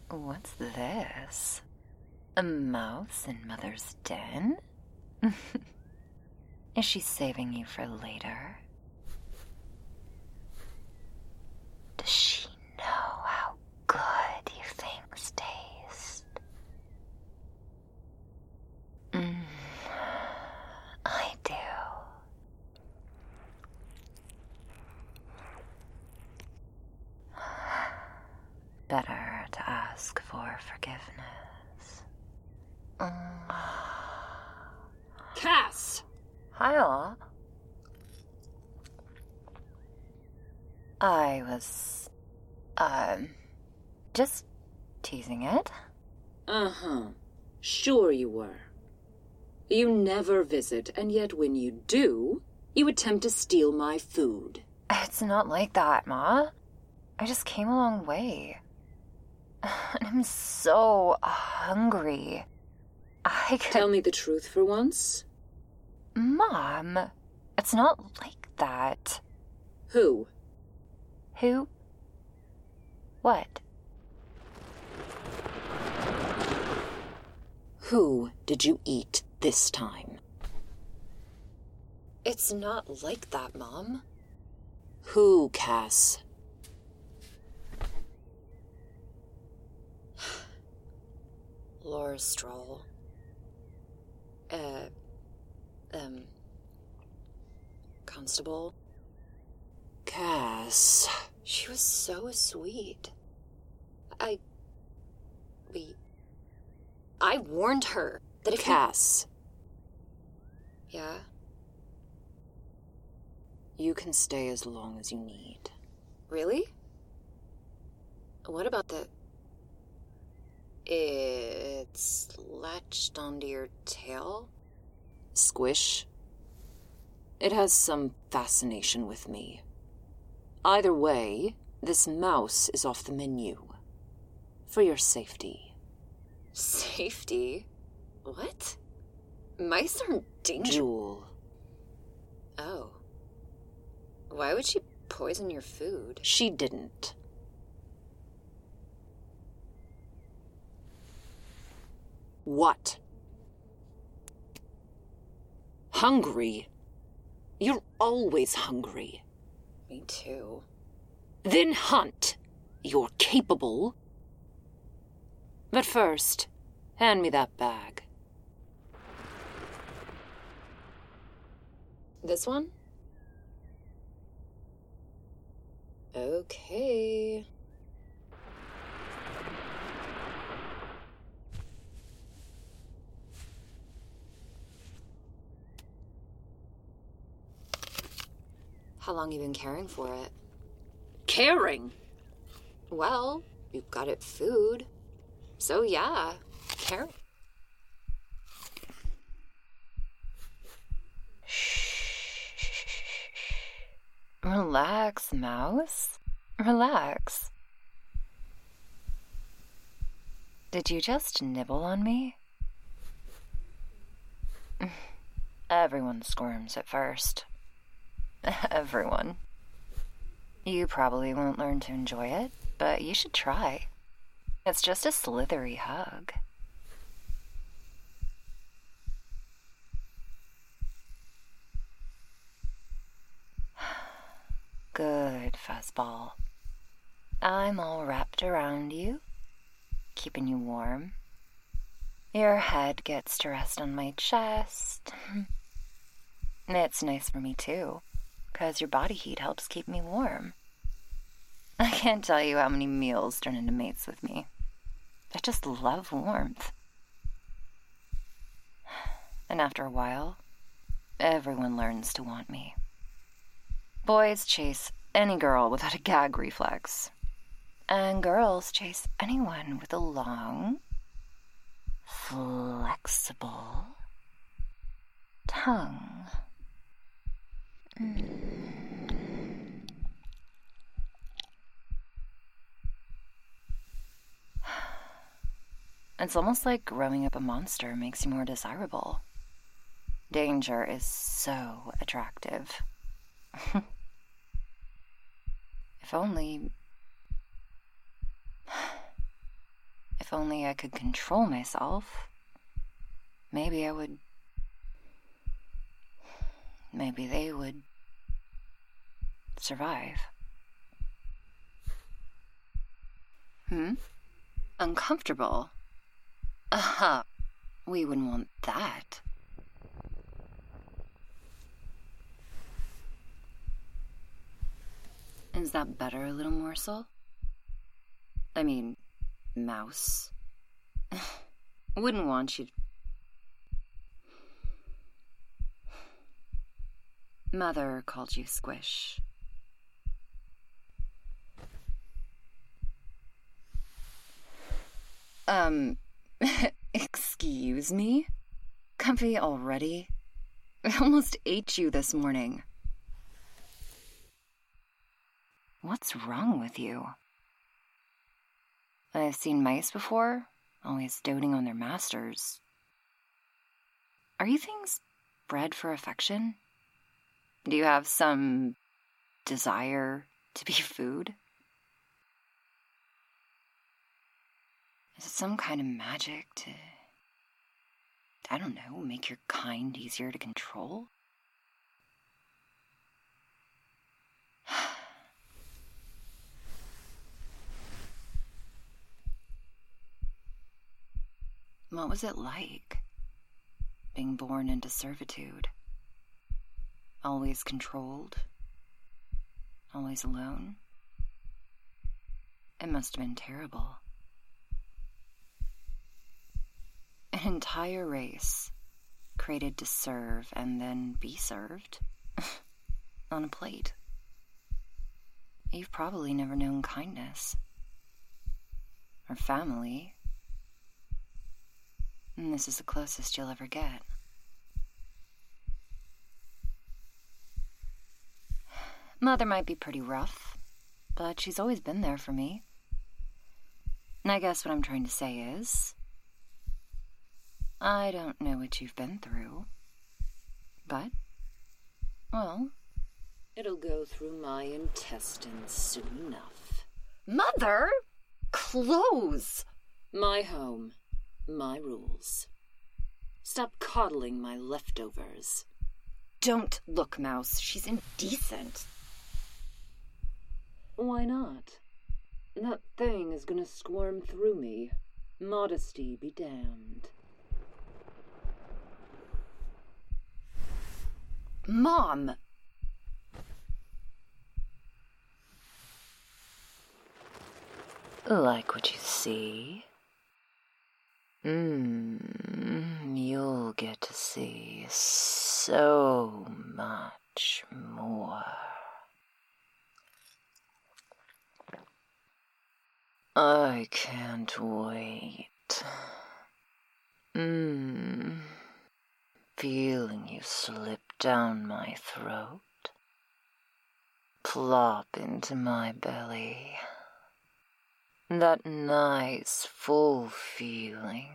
What's this? A mouse in Mother's den? Is she saving you for later? Does she know how good you things taste? I do. Better to ask for forgiveness. Cass! Hi. I was, just teasing it. Uh-huh. Sure you were. You never visit, and yet when you do, you attempt to steal my food. It's not like that, Ma. I just came a long way. And I'm so hungry. Tell me the truth for once. Mom, it's not like that. Who? Who? What? Who did you eat this time? It's not like that, Mom. Who, Cass? Laura Stroll. Constable. Cass. She was so sweet. I warned her that if Cass. Yeah? You can stay as long as you need. Really? What about the... It's latched onto your tail? Squish. It has some fascination with me. Either way, this mouse is off the menu. For your safety. Safety? What? Mice aren't dangerous. Jewel. Oh. Why would she poison your food? She didn't. What? Hungry? You're always hungry. Me too. Then hunt. You're capable. But first, hand me that bag. This one? Okay. How long you been caring for it? Caring? Well, you got it food. So yeah, caring. Relax, Mouse. Relax. Did you just nibble on me? Everyone squirms at first. Everyone. You probably won't learn to enjoy it, but you should try. It's just a slithery hug. Good, Fuzzball. I'm all wrapped around you, keeping you warm. Your head gets to rest on my chest. It's nice for me, too, because your body heat helps keep me warm. I can't tell you how many meals turn into mates with me. I just love warmth. And after a while, everyone learns to want me. Boys chase any girl without a gag reflex. And girls chase anyone with a long, flexible tongue. It's almost like growing up a monster makes you more desirable. Danger is so attractive. If only... If only I could control myself, maybe I would... Maybe they would survive. Uncomfortable? We wouldn't want that. Is that better, little morsel? I mean, mouse. Wouldn't want you to... Mother called you Squish. Excuse me? Comfy already? I almost ate you this morning. What's wrong with you? I've seen mice before, always doting on their masters. Are you things bred for affection? Do you have some desire to be food? Is it some kind of magic to, I don't know, make your kind easier to control? What was it like, being born into servitude? Always controlled? Always alone? It must have been terrible. An entire race created to serve and then be served on a plate. You've probably never known kindness or family. And this is the closest you'll ever get. Mother might be pretty rough, but she's always been there for me. And I guess what I'm trying to say is, I don't know what you've been through, but, well, it'll go through my intestines soon enough. Mother! Clothes! My home. My rules. Stop coddling my leftovers. Don't look, Mouse. She's indecent. Why not? That thing is gonna squirm through me. Modesty be damned. Mom! Like what you see? You'll get to see so much more. I can't wait. Feeling you slip down my throat, plop into my belly. That nice, full feeling.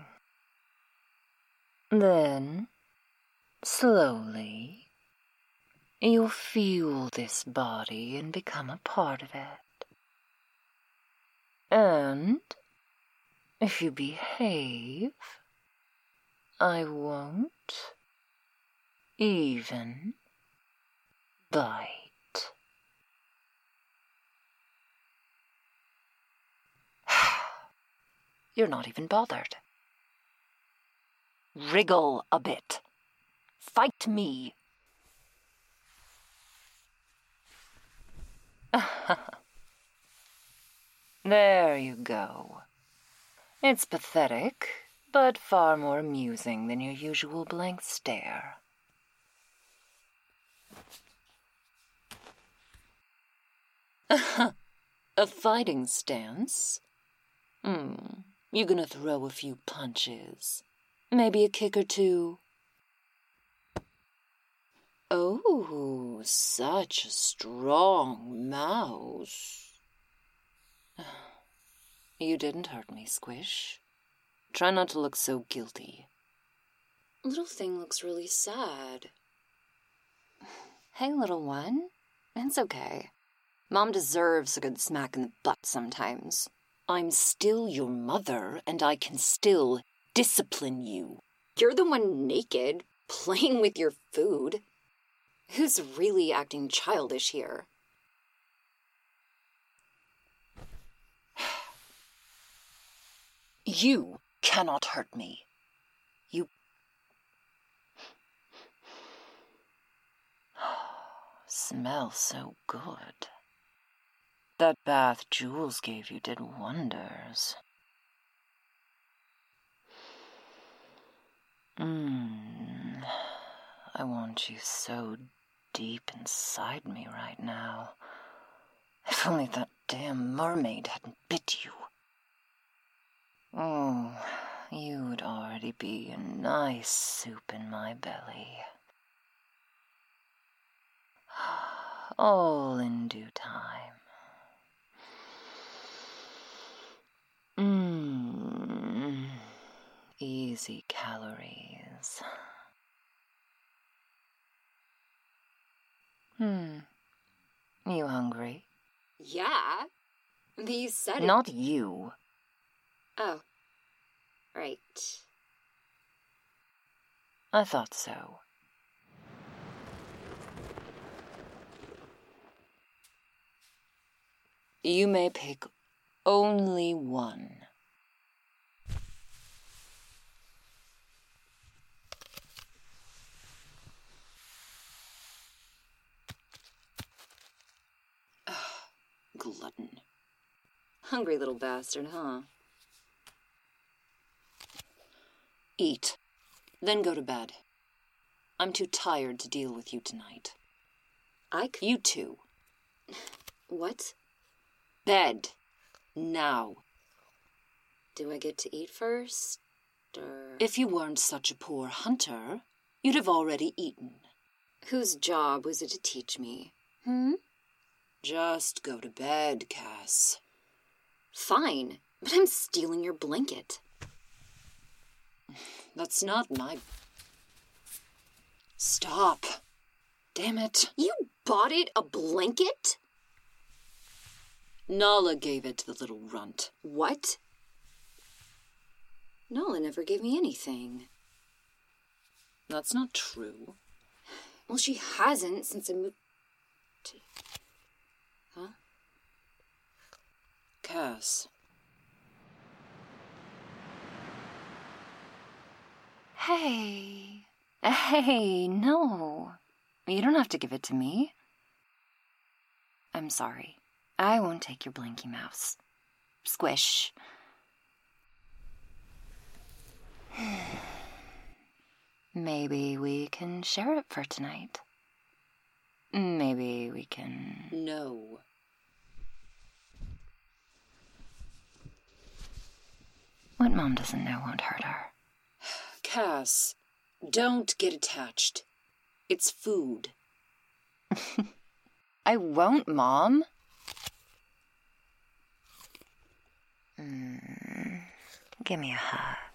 Then, slowly, you'll feel this body and become a part of it. And, if you behave, I won't even bite. You're not even bothered. Wriggle a bit. Fight me. There you go. It's pathetic, but far more amusing than your usual blank stare. A fighting stance? You gonna throw a few punches? Maybe a kick or two? Oh, such a strong mouse. You didn't hurt me, Squish. Try not to look so guilty. Little thing looks really sad. Hey, little one. It's okay. Mom deserves a good smack in the butt sometimes. I'm still your mother, and I can still discipline you. You're the one naked, playing with your food. Who's really acting childish here? You cannot hurt me. You... Smells so good. That bath Jules gave you did wonders. I want you so deep inside me right now. If only that damn mermaid hadn't bit you. Oh, you would already be a nice soup in my belly. All in due time. Easy calories. You hungry? Yeah. But you said it. Not you. Oh. Right. I thought so. You may pick only one. Glutton. Hungry little bastard, huh? Eat, then go to bed. I'm too tired to deal with you tonight. You too. What? Bed. Now. Do I get to eat first, or... If you weren't such a poor hunter, you'd have already eaten. Whose job was it to teach me? Just go to bed, Cass. Fine, but I'm stealing your blanket. That's not my... Stop. Damn it. You bought it a blanket? Nala gave it to the little runt. What? Nala never gave me anything. That's not true. Well, she hasn't since I moved... Huh? Cass. Hey, no. You don't have to give it to me. I'm sorry. I won't take your Blinky Mouse. Squish. Maybe we can share it for tonight. Maybe we can... No. What Mom doesn't know won't hurt her. Cass, don't get attached. It's food. I won't, Mom. Give me a hug.